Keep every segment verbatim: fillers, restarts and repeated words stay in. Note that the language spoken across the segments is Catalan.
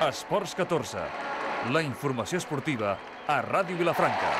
Esports catorze, la informació esportiva a Ràdio Vilafranca.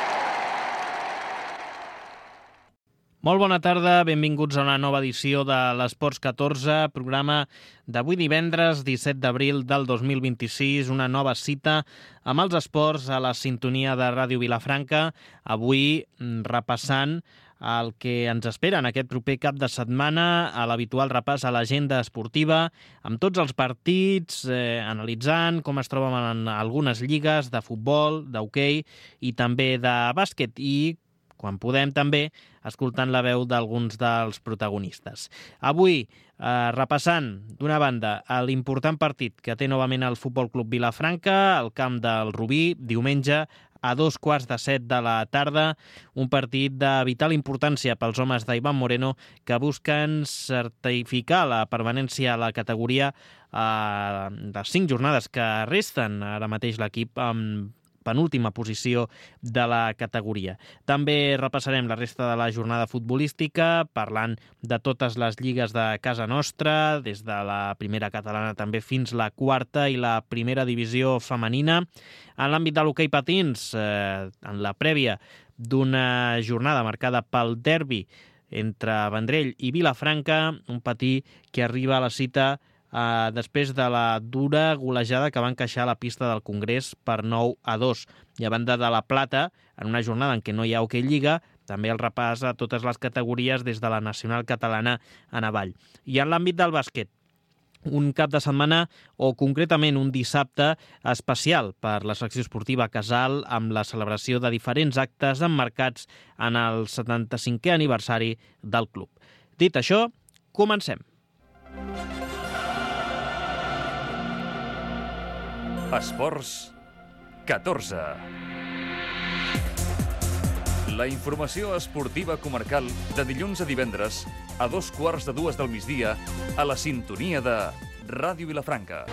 Molt bona tarda, benvinguts a una nova edició de l'Esports catorze, programa d'avui divendres disset d'abril del dos mil vint-i-sis, una nova cita amb els esports a la sintonia de Ràdio Vilafranca, avui repassant el que ens espera en aquest proper cap de setmana, a l'habitual repàs a l'agenda esportiva, amb tots els partits, eh, analitzant com es troben en algunes lligues de futbol, d'hoquei i també de bàsquet, i quan podem també escoltant la veu d'alguns dels protagonistes. Avui, eh, repassant, d'una banda, l'important partit que té novament el Futbol Club Vilafranca, al camp del Rubí, diumenge, a dos quarts de set de la tarda, un partit de vital importància pels homes d'Iván Moreno que busquen certificar la permanència a la categoria a eh, les cinc jornades que resten ara mateix l'equip amb penúltima posició de la categoria. També repassarem la resta de la jornada futbolística, parlant de totes les lligues de casa nostra, des de la primera catalana també fins la quarta i la primera divisió femenina. En l'àmbit de l'hoquei patins, eh, en la prèvia d'una jornada marcada pel derbi entre Vendrell i Vilafranca, un patí que arriba a la cita Uh, després de la dura golejada que va encaixar a la pista del Congrés per nou a dos. I a banda de la plata, en una jornada en què no hi ha hoquei lliga, també el repàs a totes les categories des de la nacional catalana en avall. I en l'àmbit del bàsquet, un cap de setmana, o concretament un dissabte especial per la secció esportiva Casal, amb la celebració de diferents actes emmarcats en el setanta-cinquè aniversari del club. Dit això, comencem. Esports catorze. La informació esportiva comarcal de dilluns a divendres a dos quarts de dues del migdia a la sintonia de Ràdio Vilafranca.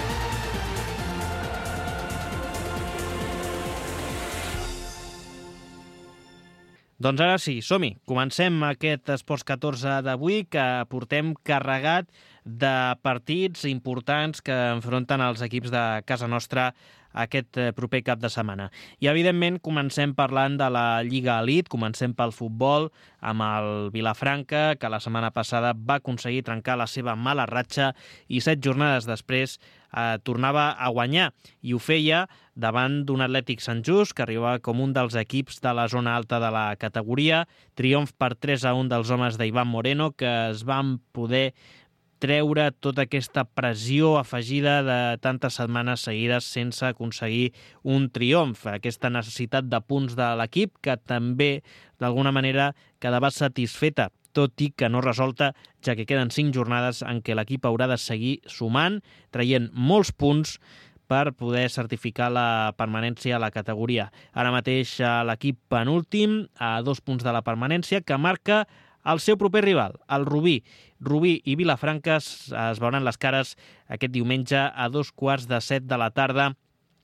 Doncs ara sí, som-hi. Comencem aquest Esports catorze d'avui que portem carregat de partits importants que enfronten els equips de casa nostra aquest proper cap de setmana. I, evidentment, comencem parlant de la Lliga Elite, comencem pel futbol, amb el Vilafranca, que la setmana passada va aconseguir trencar la seva mala ratxa i set jornades després eh, tornava a guanyar. I ho feia davant d'un Atlètic Sant Just, que arribava com un dels equips de la zona alta de la categoria. Triomf per tres a un dels homes d'Iván Moreno, que es van poder treure tota aquesta pressió afegida de tantes setmanes seguides sense aconseguir un triomf. Aquesta necessitat de punts de l'equip que també, d'alguna manera, quedava satisfeta, tot i que no resolta, ja que queden cinc jornades en què l'equip haurà de seguir sumant, traient molts punts per poder certificar la permanència a la categoria. Ara mateix l'equip penúltim, a dos punts de la permanència, que marca el seu proper rival, el Rubí. Rubí i Vilafranca es veuran les cares aquest diumenge a dos quarts de set de la tarda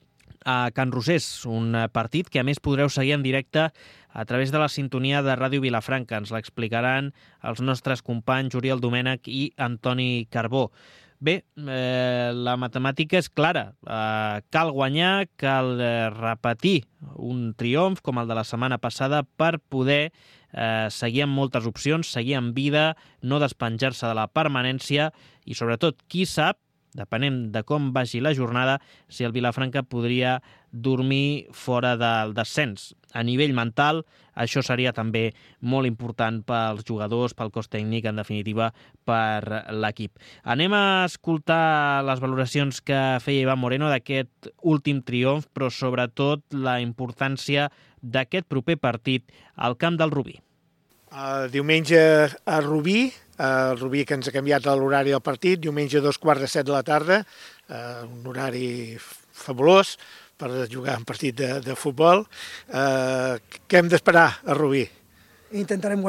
a Can Rosés, un partit que a més podreu seguir en directe a través de la sintonia de Ràdio Vilafranca. Ens l'explicaran els nostres companys Oriol Domènech i Antoni Carbó. Bé, eh, la matemàtica és clara. Eh, cal guanyar, cal eh, repetir un triomf com el de la setmana passada per poder eh, seguir amb moltes opcions, seguir en vida, no despenjar-se de la permanència i, sobretot, qui sap, depenent de com vagi la jornada, si el Vilafranca podria dormir fora del descens. A nivell mental, això seria també molt important pels jugadors, pel cos tècnic, en definitiva, per l'equip. Anem a escoltar les valoracions que feia Iván Moreno d'aquest últim triomf, però sobretot la importància d'aquest proper partit al camp del Rubí. El diumenge a Rubí, el Rubí que ens ha canviat l'horari del partit, diumenge a dos quarts de set de la tarda, eh, un horari fabulós per jugar un partit de, de futbol. Eh, què hem d'esperar a Rubí? Intentarem guanyar,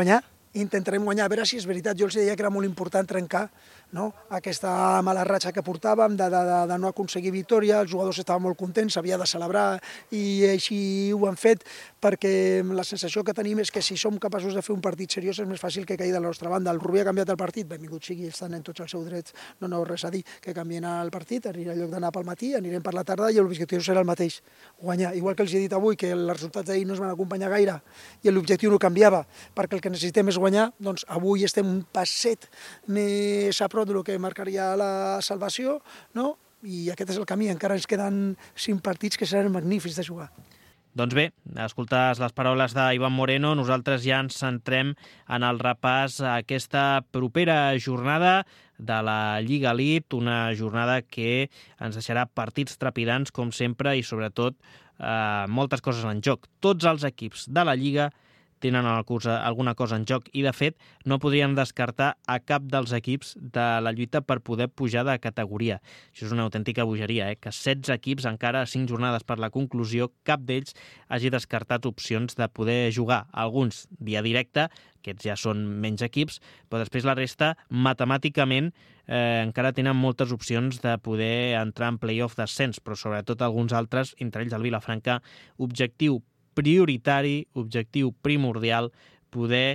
intentarem guanyar. A veure si és veritat, jo els deia que era molt important trencar, no?, aquesta mala ratxa que portàvem de, de, de, de no aconseguir victòria. Els jugadors estaven molt contents, s'havia de celebrar i així ho han fet, perquè la sensació que tenim és que si som capaços de fer un partit seriós és més fàcil que caigui de la nostra banda. El Rubí ha canviat el partit, benvingut sigui, estan en tots els seus drets, no no res a dir, que canvien el partit, anirà en lloc d'anar pel matí, anirem per la tarda i l'objectiu serà el mateix, guanyar. Igual que els he dit avui que els resultats d'ahir no es van acompanyar gaire i l'objectiu no canviava, perquè el que necessitem és guanyar, doncs avui estem un passet més a prop del que marcaria la salvació, no? I aquest és el camí. Encara ens queden cinc partits que seran magnífics de jugar. Doncs bé, escoltes les paraules d'Ivan Moreno, nosaltres ja ens centrem en el repàs a aquesta propera jornada de la Lliga Elite, una jornada que ens deixarà partits trepidants, com sempre, i sobretot eh, moltes coses en joc. Tots els equips de la Lliga tenen alguna cosa en joc i, de fet, no podríem descartar a cap dels equips de la lluita per poder pujar de categoria. Això és una autèntica bogeria, eh? Que setze equips, encara cinc jornades per la conclusió, cap d'ells hagi descartat opcions de poder jugar. Alguns via directe, aquests ja són menys equips, però després la resta, matemàticament, eh, encara tenen moltes opcions de poder entrar en play-off d'ascens, però sobretot alguns altres, entre ells el Vilafranca, objectiu prioritari, objectiu primordial, poder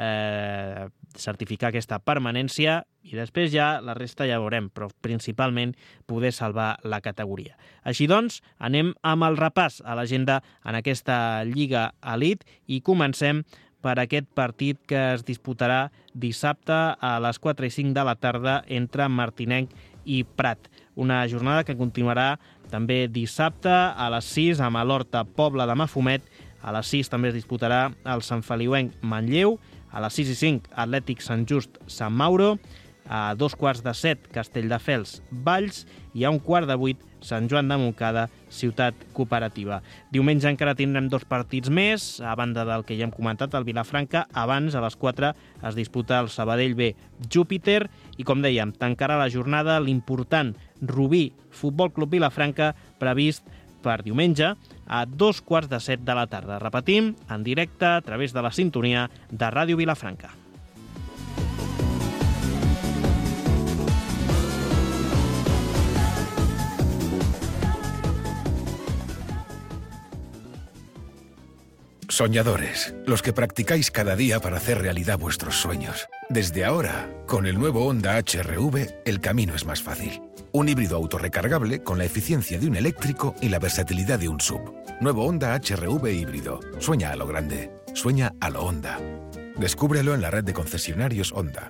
eh, certificar aquesta permanència i després ja la resta ja veurem, però principalment poder salvar la categoria. Així doncs, anem amb el repàs a l'agenda en aquesta Lliga Elite i comencem per aquest partit que es disputarà dissabte a les quatre i cinc de la tarda entre Martinenc i Prat. Una jornada que continuarà també dissabte a les sis amb l'Horta Pobla de Mafumet. A les sis també es disputarà el Sant Feliuenc Manlleu. A les sis i cinc Atlètic Sant Just Sant Mauro. A dos quarts de set Castelldefels Valls i a un quart de vuit Sant Joan de Montcada Ciutat Cooperativa. Diumenge encara tindrem dos partits més, a banda del que ja hem comentat, el Vilafranca. Abans, a les quatre, es disputa el Sabadell B Júpiter i, com dèiem, tancarà la jornada l'important Rubí Futbol Club Vilafranca, previst per diumenge a dos quarts de set de la tarda. Repetim, en directe a través de la sintonia de Ràdio Vilafranca. Soñadores, los que practicáis cada día para hacer realidad vuestros sueños. Desde ahora, con el nuevo Honda H R V, el camino es más fácil. Un híbrido autorrecargable con la eficiencia de un eléctrico y la versatilidad de un S U V. Nuevo Honda H R V híbrido. Sueña a lo grande. Sueña a lo Honda. Descúbrelo en la red de concesionarios Honda.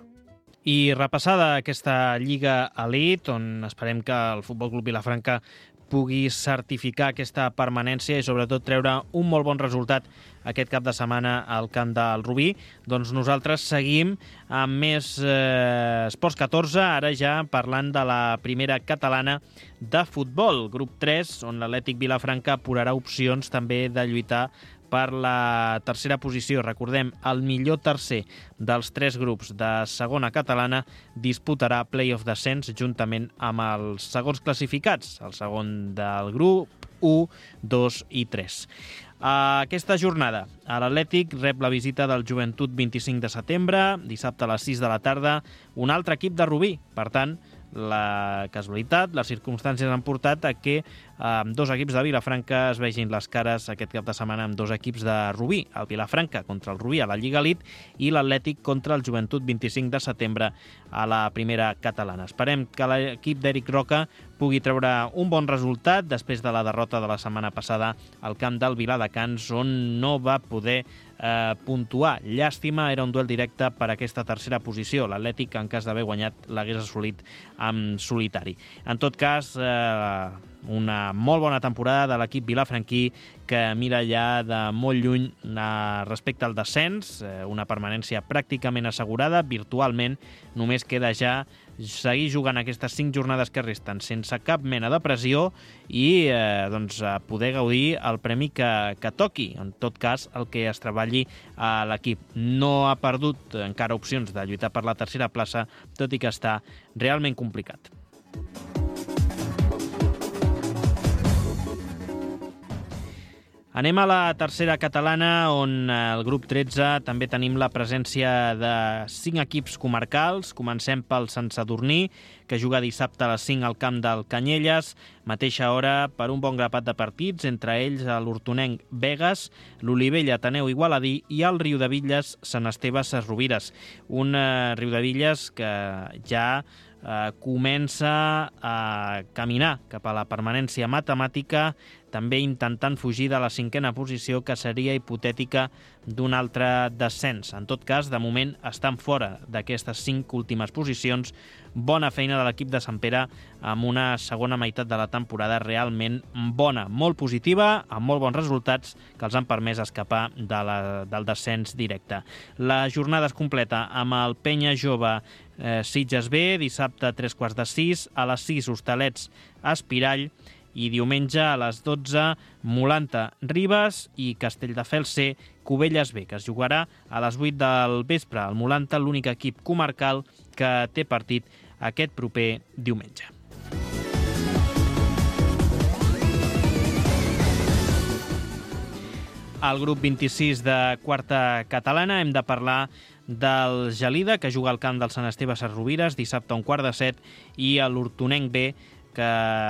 I repassada aquesta Lliga Elite, on esperem que el Futbol Club Vilafranca pugui certificar aquesta permanència i sobretot treure un molt bon resultat aquest cap de setmana al camp del Rubí, doncs nosaltres seguim amb més eh, Esports catorze, ara ja parlant de la primera catalana de futbol, grup tres, on l'Atlètic Vilafranca posarà opcions també de lluitar per la tercera posició. Recordem, el millor tercer dels tres grups de segona catalana disputarà play-off d'ascens juntament amb els segons classificats, el segon del grup u, dos i tres. Aquesta jornada, l'Atlètic rep la visita del Joventut vint-i-cinc de setembre, dissabte a les sis de la tarda, un altre equip de Rubí. Per tant, la casualitat, les circumstàncies han portat a que eh, dos equips de Vilafranca es vegin les cares aquest cap de setmana amb dos equips de Rubí, el Vilafranca contra el Rubí a la Lliga Elite i l'Atlètic contra el Joventut vint-i-cinc de setembre a la primera catalana. Esperem que l'equip d'Eric Roca pugui treure un bon resultat després de la derrota de la setmana passada al camp del Viladecans, on no va poder eh, puntuar. Llàstima, era un duel directe per aquesta tercera posició. L'Atlètic, en cas d'haver guanyat, l'hagués assolit en solitari. En tot cas, eh, una molt bona temporada de l'equip vilafranquí que mira ja de molt lluny eh, respecte al descens, eh, una permanència pràcticament assegurada, virtualment. Només queda ja seguir jugant aquestes cinc jornades que resten sense cap mena de pressió i eh, doncs, poder gaudir el premi que, que toqui. En tot cas, el que es treballi a l'equip. No ha perdut encara opcions de lluitar per la tercera plaça, tot i que està realment complicat. Anem a la tercera catalana, on el grup tretze també tenim la presència de cinc equips comarcals. Comencem pel Sant Sadurní, que juga dissabte a les cinc al camp del Canyelles, mateixa hora per un bon grapat de partits, entre ells l'Hortonenc Begues, l'Olivella Ateneu Igualadí i el Riudebitlles Sant Esteve Ses Rovires. Un eh, Riudebitlles que ja eh, comença a caminar cap a la permanència matemàtica, també intentant fugir de la cinquena posició, que seria hipotètica d'un altre descens. En tot cas, de moment estan fora d'aquestes cinc últimes posicions. Bona feina de l'equip de Sant Pere amb una segona meitat de la temporada realment bona, molt positiva, amb molt bons resultats que els han permès escapar de la, del descens directe. La jornada es completa amb el Penya Jove eh, Sitges B, dissabte a tres quarts de sis, a les sis Hostalets Espirall, i diumenge a les dotze Molanta Ribes i Castelldefels C Cubelles B, que es jugarà a les vuit del vespre. El Molanta, l'únic equip comarcal que té partit aquest proper diumenge. Al grup vint-i-sis de quarta catalana hem de parlar del Gelida, que juga al camp del Sant Esteve Ses Rovires dissabte a un quart de set, i l'Hortonenc B, que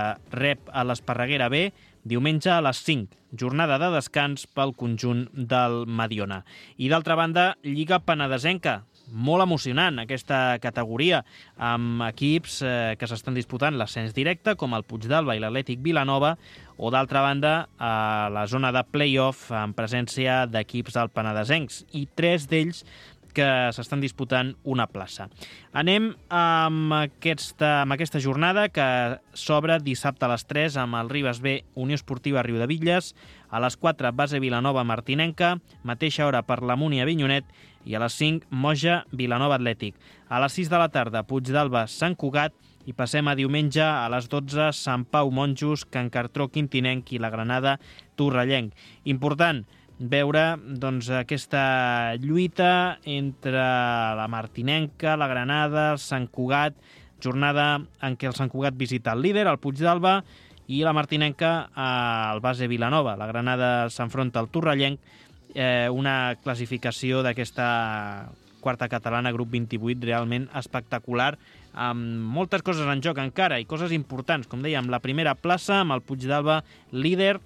rep a l'Esparreguera B diumenge a les cinc, jornada de descans pel conjunt del Mediona. I d'altra banda, Lliga Penedesenca, molt emocionant aquesta categoria, amb equips eh, que s'estan disputant l'ascens directe, com el Puigdàlber i l'Atlètic Vilanova, o d'altra banda a la zona de play-off en presència d'equips del Penedesencs, i tres d'ells que s'estan disputant una plaça. Anem amb aquesta, amb aquesta jornada que s'obre dissabte a les tres amb el Ribes B Unió Esportiva Riudebitlles, a les quatre Base Vilanova Martinenca, mateixa hora per la Múnia Avinyonet, i a les cinc Moja Vilanova Atlètic. A les sis de la tarda Puigdàlber Sant Cugat, i passem a diumenge a les dotze Sant Pau Monjos, Can Cartró Quintinenc i la Granada Torrellenc. Important veure doncs, aquesta lluita entre la Martinenca, la Granada, el Sant Cugat, jornada en què el Sant Cugat visita el líder, el Puigdàlber, i la Martinenca al Base Vilanova. La Granada s'enfronta al Torrellenc, eh, una classificació d'aquesta quarta catalana, grup vint-i-vuit, realment espectacular, amb moltes coses en joc encara i coses importants, com dèiem, la primera plaça amb el Puigdàlber líder,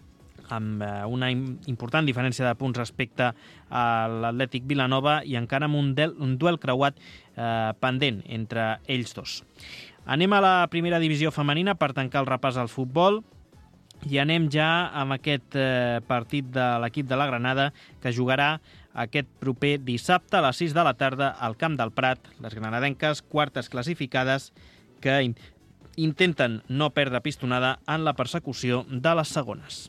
amb una important diferència de punts respecte a l'Atlètic Vilanova, i encara amb un, del, un duel creuat eh, pendent entre ells dos. Anem a la primera divisió femenina per tancar el repàs al futbol, i anem ja amb aquest eh, partit de l'equip de la Granada, que jugarà aquest proper dissabte a les sis de la tarda al Camp del Prat. Les granadenques, quartes classificades, que in- intenten no perdre pistonada en la persecució de les segones.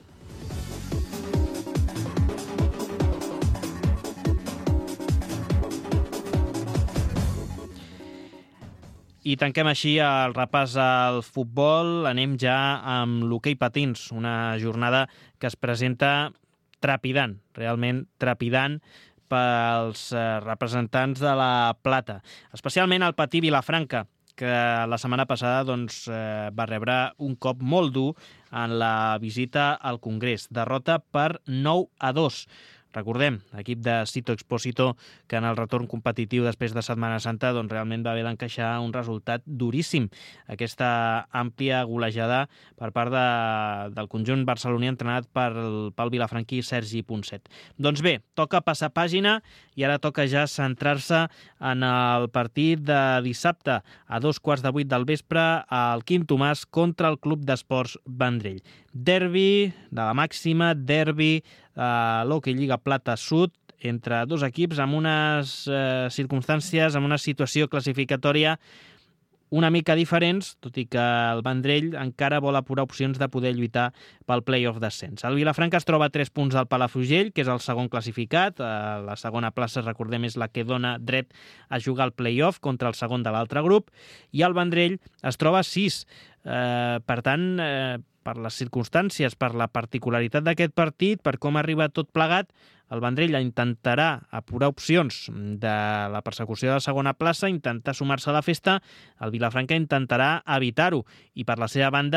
I tanquem així el repàs al futbol. Anem ja amb l'hoquei patins, una jornada que es presenta trepidant, realment trepidant pels representants de la plata, especialment el patí Vilafranca, que la setmana passada doncs, eh, va rebre un cop molt dur en la visita al Congrés. Derrota per nou a dos. Recordem, l'equip de Sito Expósito, que en el retorn competitiu després de Setmana Santa doncs, realment va haver d'encaixar un resultat duríssim. Aquesta àmplia golejada per part de, del conjunt barceloní entrenat pel, pel vilafranquí Sergi Ponset. Doncs bé, toca passar pàgina i ara toca ja centrar-se en el partit de dissabte a dos quarts de vuit del vespre al Quim Tomàs contra el Club d'Esports Vendrell. Derbi de la màxima, derbi a l'Hockey Lliga Plata Sud, entre dos equips amb unes eh, circumstàncies, amb una situació classificatòria una mica diferents, tot i que el Vendrell encara vol apurar opcions de poder lluitar pel play-off d'ascens. El Vilafranca es troba a tres punts del Palafrugell, que és el segon classificat. La segona plaça, recordem, és la que dona dret a jugar al play-off contra el segon de l'altre grup, i el Vendrell es troba a sis. Eh, per tant, eh, per les circumstàncies, per la particularitat d'aquest partit, per com arriba tot plegat, el Vendrell intentarà apurar opcions de la persecució de la segona plaça, intentar sumar-se a la festa, el Vilafranca intentarà evitar-ho, i per la seva banda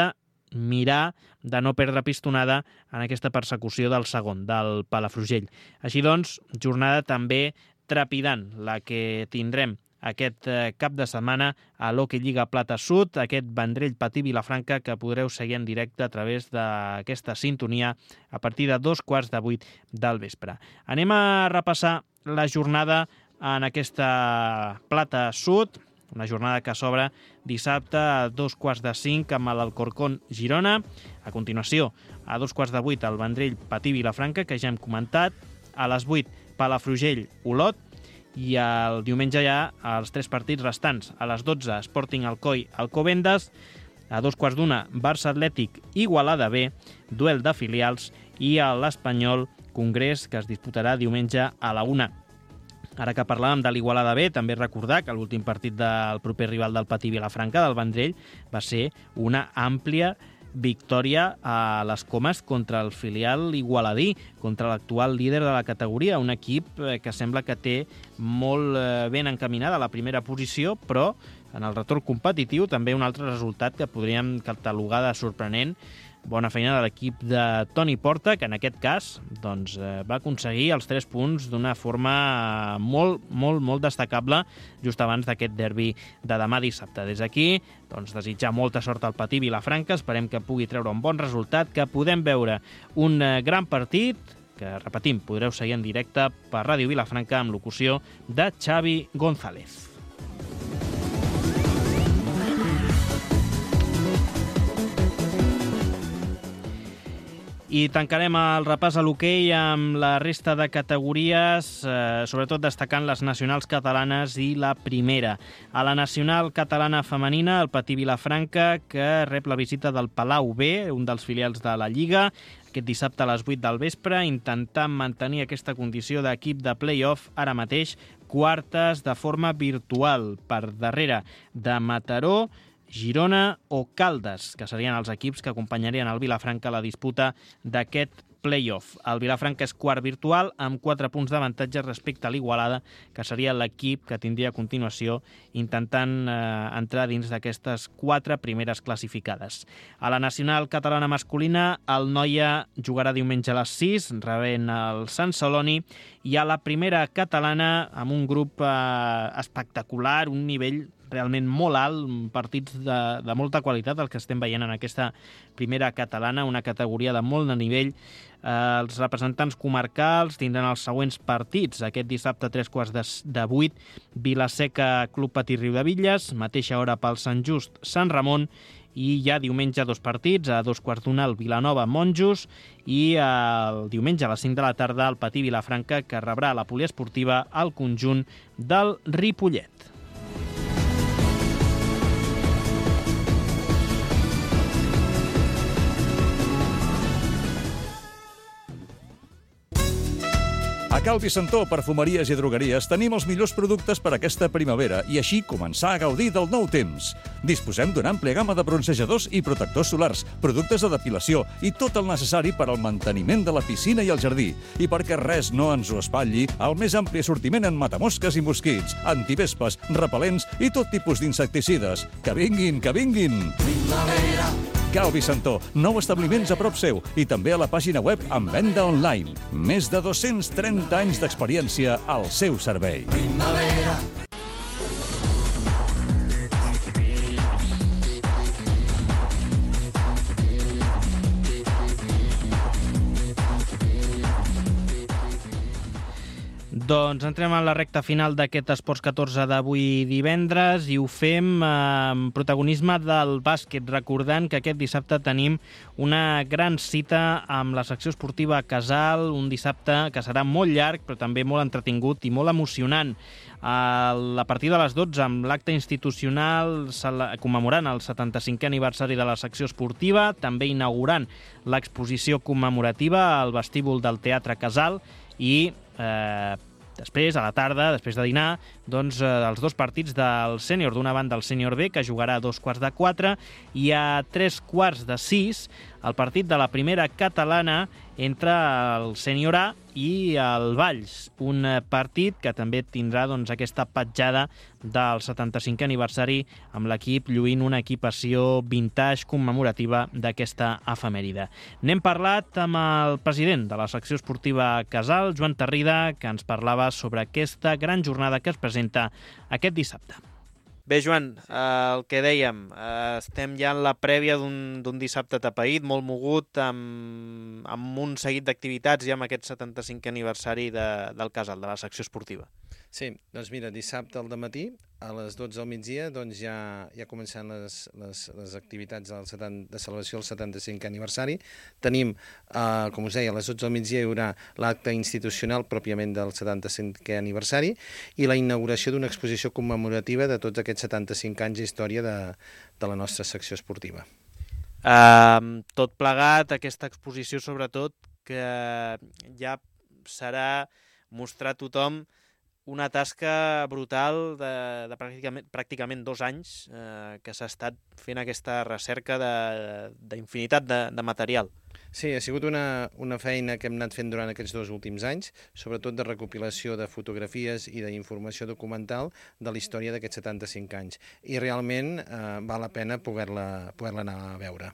mirar de no perdre pistonada en aquesta persecució del segon, del Palafrugell. Així doncs, jornada també trepidant, la que tindrem aquest cap de setmana a l'Hockey Lliga Plata Sud, aquest Vendrell Patí Vilafranca que podreu seguir en directe a través d'aquesta sintonia a partir de dos quarts de vuit del vespre. Anem a repassar la jornada en aquesta Plata Sud, una jornada que s'obre dissabte a dos quarts de cinc amb l'Alcorcón Girona. A continuació, a dos quarts de vuit, el Vendrell Patí Vilafranca, que ja hem comentat. A les vuit, Palafrugell Olot. I el diumenge ja els tres partits restants. A les dotze, Sporting Alcoi Alcobendas. A dos quarts d'una, Barça Atlètic Igualada B, duel de filials. I a l'Espanyol Congrés, que es disputarà diumenge a la una. Ara que parlàvem de l'Igualada B, també recordar que l'últim partit del proper rival del Patí Vilafranca, del Vendrell, va ser una àmplia victòria a les Comes contra el filial igualadí, contra l'actual líder de la categoria, un equip que sembla que té molt ben encaminada la primera posició, però en el retorn competitiu també un altre resultat que podríem catalogar de sorprenent. Bona feina de l'equip de Toni Porta, que en aquest cas doncs, va aconseguir els tres punts d'una forma molt, molt, molt destacable just abans d'aquest derbi de demà dissabte. Des d'aquí, doncs, desitjar molta sort al Patí Vilafranca, esperem que pugui treure un bon resultat, que podem veure un gran partit, que, repetim, podreu seguir en directe per Ràdio Vilafranca amb locució de Xavi González. I tancarem el repàs a l'hoquei amb la resta de categories, eh, sobretot destacant les nacionals catalanes i la primera. A la nacional catalana femenina, el Patí Vilafranca, que rep la visita del Palau B, un dels filials de la Lliga, aquest dissabte a les vuit del vespre, intentant mantenir aquesta condició d'equip de play-off, ara mateix quartes de forma virtual, per darrere de Mataró, Girona o Caldes, que serien els equips que acompanyarien el Vilafranca a la disputa d'aquest play-off. El Vilafranca és quart virtual amb quatre punts d'avantatge respecte a l'Igualada, que seria l'equip que tindria a continuació intentant eh, entrar dins d'aquestes quatre primeres classificades. A la nacional catalana masculina, el Noia jugarà diumenge a les sis, rebent el Sant Celoni, i a la primera catalana, amb un grup eh, espectacular, un nivell realment molt alt, partits de, de molta qualitat, el que estem veient en aquesta primera catalana, una categoria de molt de nivell. Eh, els representants comarcals tindran els següents partits. Aquest dissabte a tres quarts de, de vuit, Vilaseca Club Patí Riudebitlles, mateixa hora pel Sant Just Sant Ramon, i ja diumenge dos partits, a dos quarts d'una el Vilanova Monjos, i el diumenge a les cinc de la tarda el Patí Vilafranca, que rebrà la poliesportiva al conjunt del Ripollet. A Cal Vicentó, perfumeries i drogueries, tenim els millors productes per aquesta primavera i així començar a gaudir del nou temps. Disposem d'una àmplia gamma de bronzejadors i protectors solars, productes de depilació i tot el necessari per al manteniment de la piscina i el jardí. I perquè res no ens ho espatlli, el més ampli assortiment en matamosques i mosquits, antivespes, repel·lents i tot tipus d'insecticides. Que vinguin, que vinguin! Primavera! Cal Vicentó, nou establiments a prop seu i també a la pàgina web amb venda online. Més de dos-cents trenta anys d'experiència al seu servei. Primavera. Doncs entrem en la recta final d'aquest Esports catorze d'avui divendres i ho fem amb protagonisme del bàsquet, recordant que aquest dissabte tenim una gran cita amb la secció esportiva Casal, un dissabte que serà molt llarg però també molt entretingut i molt emocionant. A partir de les dotze, amb l'acte institucional commemorant el setanta-cinquè aniversari de la secció esportiva, també inaugurant l'exposició commemorativa al vestíbul del Teatre Casal i eh, després, a la tarda, després de dinar, doncs, eh, els dos partits del sènior, d'una banda el sènior B, que jugarà a dos quarts de quatre, i a tres quarts de sis el partit de la primera catalana entre el Sènior A i el Valls, un partit que també tindrà doncs, aquesta petjada del setanta-cinquè aniversari amb l'equip lluint una equipació vintage commemorativa d'aquesta efemèride. N'hem parlat amb el president de la secció esportiva Casal, Joan Tarrida, que ens parlava sobre aquesta gran jornada que es presenta aquest dissabte. Bé, Joan, eh, el que dèiem, eh, estem ja en la prèvia d'un dissabte atapeït, molt mogut, amb, amb un seguit d'activitats ja amb aquest setanta-cinquè aniversari de, del Casal, de la secció esportiva. Sí, doncs mira, dissabte al dematí, a les dotze del migdia, doncs ja, ja comencen les, les, les activitats del setanta, de celebració del setanta-cinquè aniversari. Tenim, eh, com us deia, a les dotze del migdia hi haurà l'acte institucional pròpiament del setanta-cinquè aniversari i la inauguració d'una exposició commemorativa de tots aquests setanta-cinc anys d'història de, de la nostra secció esportiva. Uh, tot plegat, aquesta exposició sobretot, que ja serà mostrar a tothom una tasca brutal de, de pràcticament, pràcticament dos anys eh, que s'ha estat fent aquesta recerca d'infinitat de, de, de material. Sí, ha sigut una, una feina que hem anat fent durant aquests dos últims anys, sobretot de recopilació de fotografies i d'informació documental de la història d'aquests setanta-cinc anys. I realment eh, val la pena poder-la poder-la anar a veure.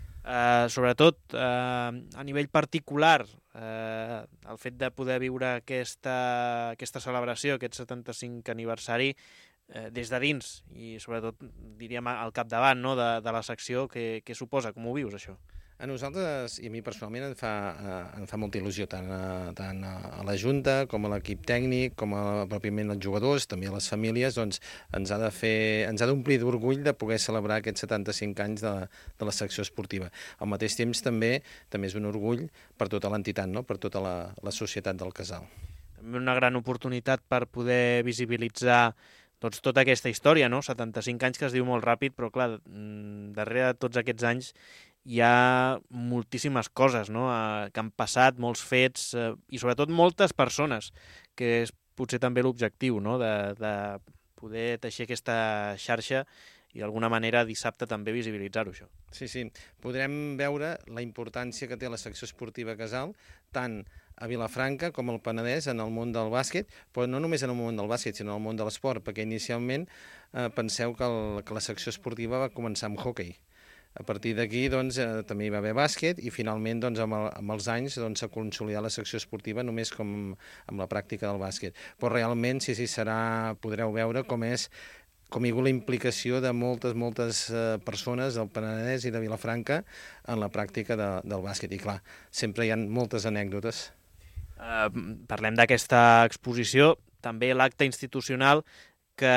Uh, sobretot uh, a nivell particular, uh, el fet de poder viure aquesta, aquesta celebració, aquest setanta-cinc aniversari uh, des de dins i sobretot diríem al capdavant, no, de, de la secció, que, que suposa, com ho vius això? A nosaltres, i a mi personalment, em fa, eh, em fa molta il·lusió, tant a, tant a la Junta com a l'equip tècnic, com a pròpiament els jugadors, també a les famílies, doncs ens ha de fer, ens ha d'omplir d'orgull de poder celebrar aquests setanta-cinc anys de, de la secció esportiva. Al mateix temps també també és un orgull per tota l'entitat, no? Per tota la, la societat del Casal. També una gran oportunitat per poder visibilitzar doncs, tota aquesta història, no? setanta-cinc anys que es diu molt ràpid, però clar, darrere de tots aquests anys hi ha moltíssimes coses, no? eh, que han passat, molts fets eh, i sobretot moltes persones, que és potser també l'objectiu, no? de, de poder teixir aquesta xarxa i d'alguna manera dissabte també visibilitzar-ho, això. Sí, sí. Podrem veure la importància que té la secció esportiva Casal, tant a Vilafranca com al Penedès en el món del bàsquet, però no només en el món del bàsquet, sinó en el món de l'esport, perquè inicialment eh, penseu que, el, que la secció esportiva va començar amb hoquei. A partir d'aquí doncs, eh, també hi va haver bàsquet i finalment doncs, amb, el, amb els anys s'ha doncs, consolidat la secció esportiva només com amb la pràctica del bàsquet. Però realment, sí, sí, serà, podreu veure com és com hi ha hagut la implicació de moltes, moltes eh, persones del Penedès i de Vilafranca en la pràctica de, del bàsquet. I clar, sempre hi ha moltes anècdotes. Uh, parlem d'aquesta exposició, també l'acte institucional que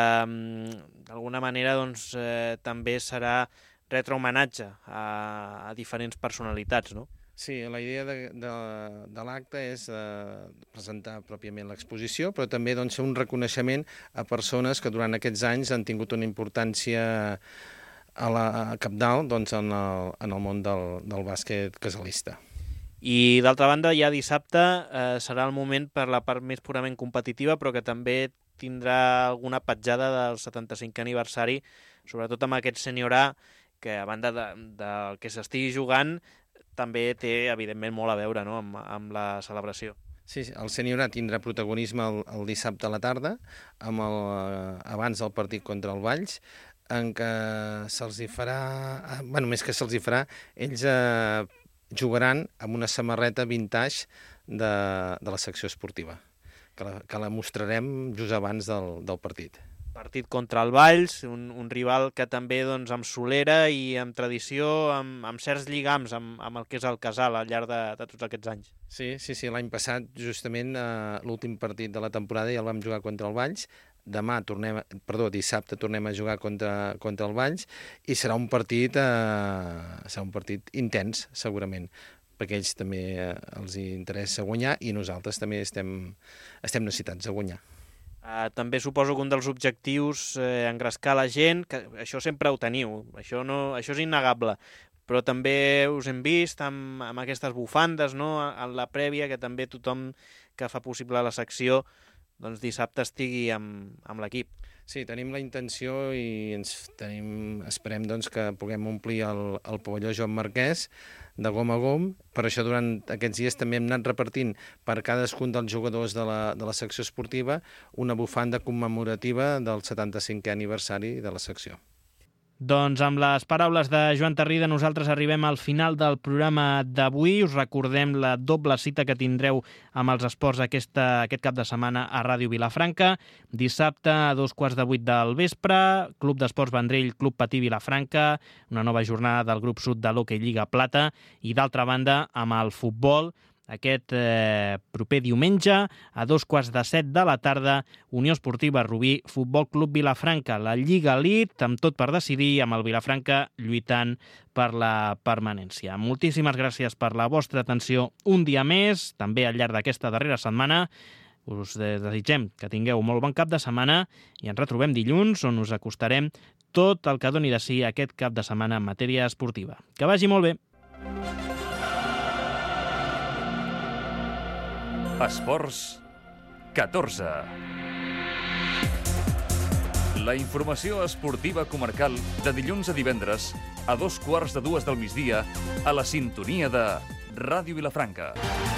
d'alguna manera doncs, eh, també serà retre homenatge a, a diferents personalitats, no? Sí, la idea de, de, de l'acte és eh, presentar pròpiament l'exposició, però també doncs, fer un reconeixement a persones que durant aquests anys han tingut una importància a la a cabdal doncs, en, el, en el món del, del bàsquet casalista. I d'altra banda, ja dissabte eh, serà el moment per la part més purament competitiva, però que també tindrà alguna petjada del setanta-cinquè aniversari, sobretot amb aquest Sènior A, que a banda del de, de que s'estigui jugant, també té, evidentment, molt a veure, no?, amb, amb la celebració. Sí, el Sènior A tindrà protagonisme el, el dissabte a la tarda, amb el, abans del partit contra el Valls, en què se'ls hi farà... Bueno, més que se'ls hi farà, ells eh, jugaran amb una samarreta vintage de, de la secció esportiva, que la, que la mostrarem just abans del, del partit. Partit contra el Valls, un, un rival que també doncs, amb solera i amb tradició, amb, amb certs lligams amb, amb el que és el Casal al llarg de, de tots aquests anys. Sí, sí, sí, l'any passat, justament, eh, l'últim partit de la temporada ja el vam jugar contra el Valls. Demà tornem, perdó, dissabte tornem a jugar contra, contra el Valls i serà un partit, eh, serà un partit intens, segurament, perquè ells també eh, els interessa guanyar i nosaltres també estem, estem necessitats de guanyar. Uh, també suposo que un dels objectius eh, engrescar la gent, que això sempre ho teniu, això, no, això és innegable, però també us hem vist amb, amb aquestes bufandes, no?, en la prèvia, que també tothom que fa possible la secció doncs dissabte estigui amb, amb l'equip. Sí, tenim la intenció i ens tenim, esperem doncs, que puguem omplir el, el pavelló Joan Marquès de gom a gom. Per això durant aquests dies també hem anat repartint per cadascun dels jugadors de la, de la secció esportiva una bufanda commemorativa del setanta-cinquè aniversari de la secció. Doncs amb les paraules de Joan Tarrida nosaltres arribem al final del programa d'avui. Us recordem la doble cita que tindreu amb els esports aquesta, aquest cap de setmana a Ràdio Vilafranca. Dissabte a dos quarts de vuit del vespre, Club d'Esports Vendrell, Club Patí Vilafranca, una nova jornada del grup sud de l'Hockey Lliga Plata i d'altra banda amb el futbol. Aquest eh, proper diumenge, a dos quarts de set de la tarda, Unió Esportiva Rubí, Futbol Club Vilafranca, la Lliga Elite, amb tot per decidir, amb el Vilafranca lluitant per la permanència. Moltíssimes gràcies per la vostra atenció un dia més, també al llarg d'aquesta darrera setmana. Us desitgem que tingueu molt bon cap de setmana i ens retrobem dilluns, on us acostarem tot el que doni de si aquest cap de setmana en matèria esportiva. Que vagi molt bé! Esports catorze. La informació esportiva comarcal de dilluns a divendres a dos quarts de dues del migdia a la sintonia de Ràdio Vilafranca.